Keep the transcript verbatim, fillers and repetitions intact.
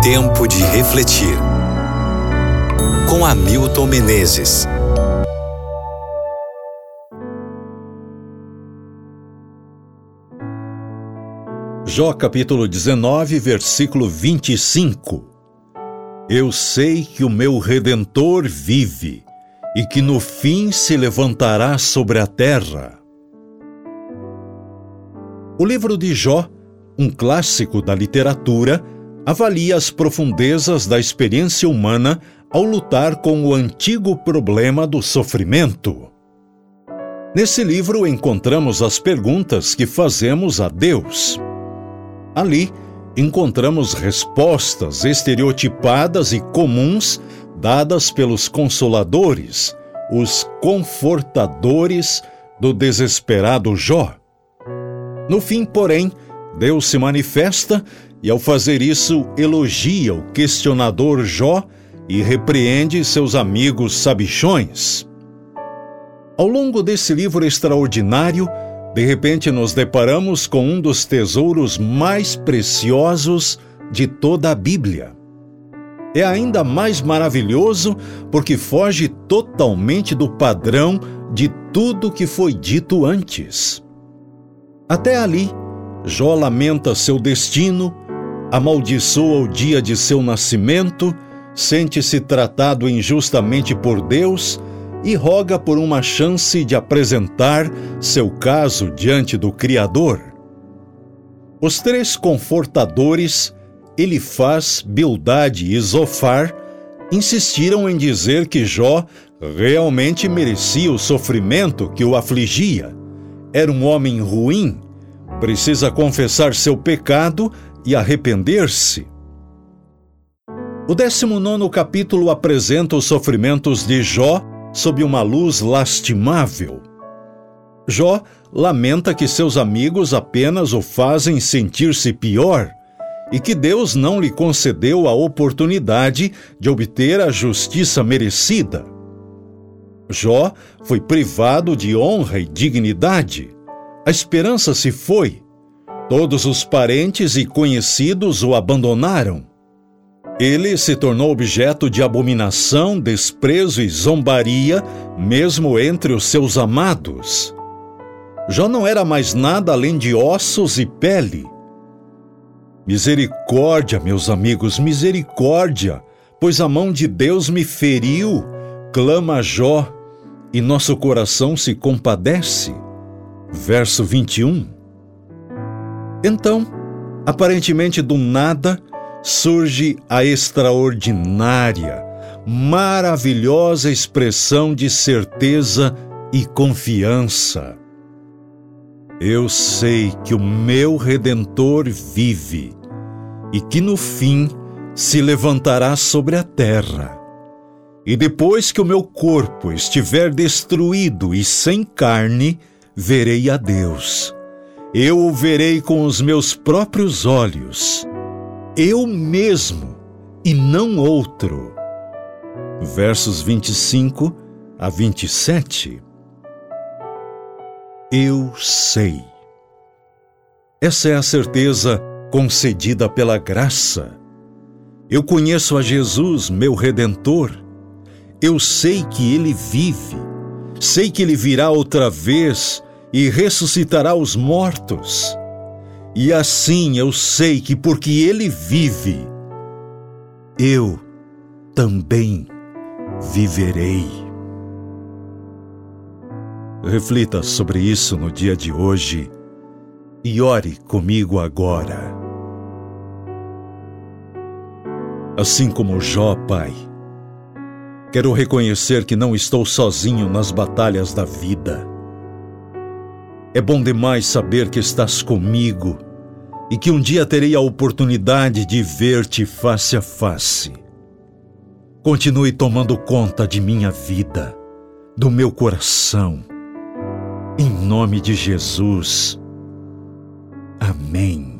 Tempo de refletir. Com Hamilton Menezes. Jó capítulo dezenove, versículo vinte e cinco. Eu sei que o meu Redentor vive, e que no fim se levantará sobre a terra. O livro de Jó, um clássico da literatura, avalia as profundezas da experiência humana ao lutar com o antigo problema do sofrimento. Nesse livro encontramos as perguntas que fazemos a Deus. Ali, encontramos respostas estereotipadas e comuns dadas pelos consoladores, os confortadores do desesperado Jó. No fim, porém, Deus se manifesta e, ao fazer isso, elogia o questionador Jó e repreende seus amigos sabichões. Ao longo desse livro extraordinário, de repente nos deparamos com um dos tesouros mais preciosos de toda a Bíblia. É ainda mais maravilhoso porque foge totalmente do padrão de tudo que foi dito antes. Até ali, Jó lamenta seu destino, amaldiçoa o dia de seu nascimento, sente-se tratado injustamente por Deus e roga por uma chance de apresentar seu caso diante do Criador. Os três confortadores, Elifaz, Bildade e Zofar, insistiram em dizer que Jó realmente merecia o sofrimento que o afligia. Era um homem ruim, precisa confessar seu pecado e arrepender-se. O décimo nono capítulo apresenta os sofrimentos de Jó sob uma luz lastimável. Jó lamenta que seus amigos apenas o fazem sentir-se pior e que Deus não lhe concedeu a oportunidade de obter a justiça merecida. Jó foi privado de honra e dignidade. A esperança se foi. Todos os parentes e conhecidos o abandonaram. Ele se tornou objeto de abominação, desprezo e zombaria, mesmo entre os seus amados. Jó não era mais nada além de ossos e pele. Misericórdia, meus amigos, misericórdia, pois a mão de Deus me feriu, clama Jó, e nosso coração se compadece. Verso vinte e um. Então, aparentemente do nada, surge a extraordinária, maravilhosa expressão de certeza e confiança. Eu sei que o meu Redentor vive e que no fim se levantará sobre a terra. E depois que o meu corpo estiver destruído e sem carne, verei a Deus. Eu o verei com os meus próprios olhos. Eu mesmo, e não outro. Versos vinte e cinco a vinte e sete. Eu sei. Essa é a certeza concedida pela graça. Eu conheço a Jesus, meu Redentor. Eu sei que Ele vive. Sei que Ele virá outra vez e ressuscitará os mortos. E assim eu sei que porque Ele vive, eu também viverei. Reflita sobre isso no dia de hoje e ore comigo agora. Assim como Jó, Pai, quero reconhecer que não estou sozinho nas batalhas da vida. É bom demais saber que estás comigo e que um dia terei a oportunidade de ver-te face a face. Continue tomando conta de minha vida, do meu coração. Em nome de Jesus. Amém.